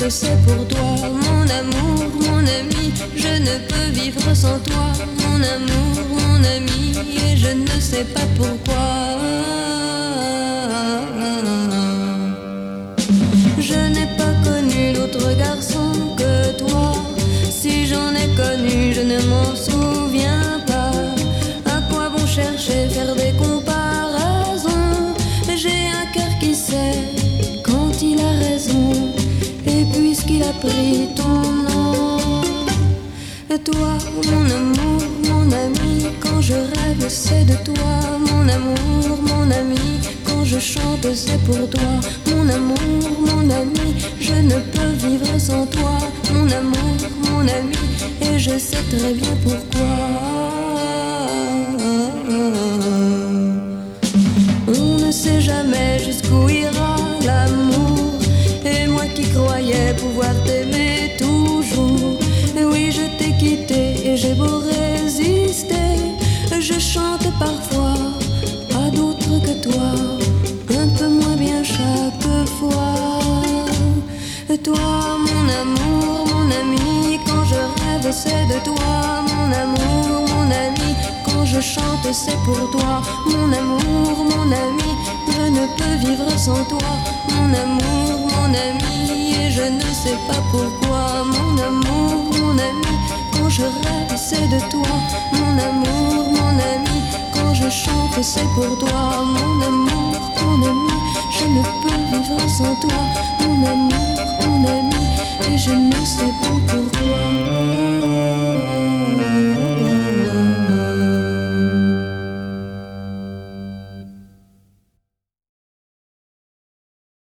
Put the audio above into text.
chante, c'est pour toi, mon amour, mon ami. Je ne peux vivre sans toi, mon amour, mon ami. Et je ne sais pas pourquoi. Je n'ai pas connu d'autre garçon que toi. Si j'en ai connu, je ne m'en souviens pas. À quoi bon chercher, faire des comparaisons? J'ai un cœur qui sait quand il a raison. Et puisqu'il a pris ton nom, toi, mon amour, mon ami, quand je rêve, c'est de toi, mon amour, mon ami. Quand je chante, c'est pour toi, mon amour, mon ami. Je ne peux vivre sans toi, mon amour, mon ami. Et je sais très bien pourquoi. On ne sait jamais jusqu'où ira l'amour. Et moi qui croyais pouvoir t'aimer toujours, oui, je t'ai quitté et j'ai beau résister. Je chante parfois à d'autres que toi, un peu moins bien chaque fois. Toi, mon amour, mon ami, quand je rêve, c'est de toi, mon amour, mon ami. Quand je chante, c'est pour toi, mon amour, mon ami. Je ne peux vivre sans toi, mon amour, mon ami. Et je ne sais pas pourquoi, mon amour, mon ami. Quand je rêve, c'est de toi, mon amour, mon ami. Quand je chante, c'est pour toi, mon amour, mon ami. Je ne peux vivre sans toi, mon amour, mon ami.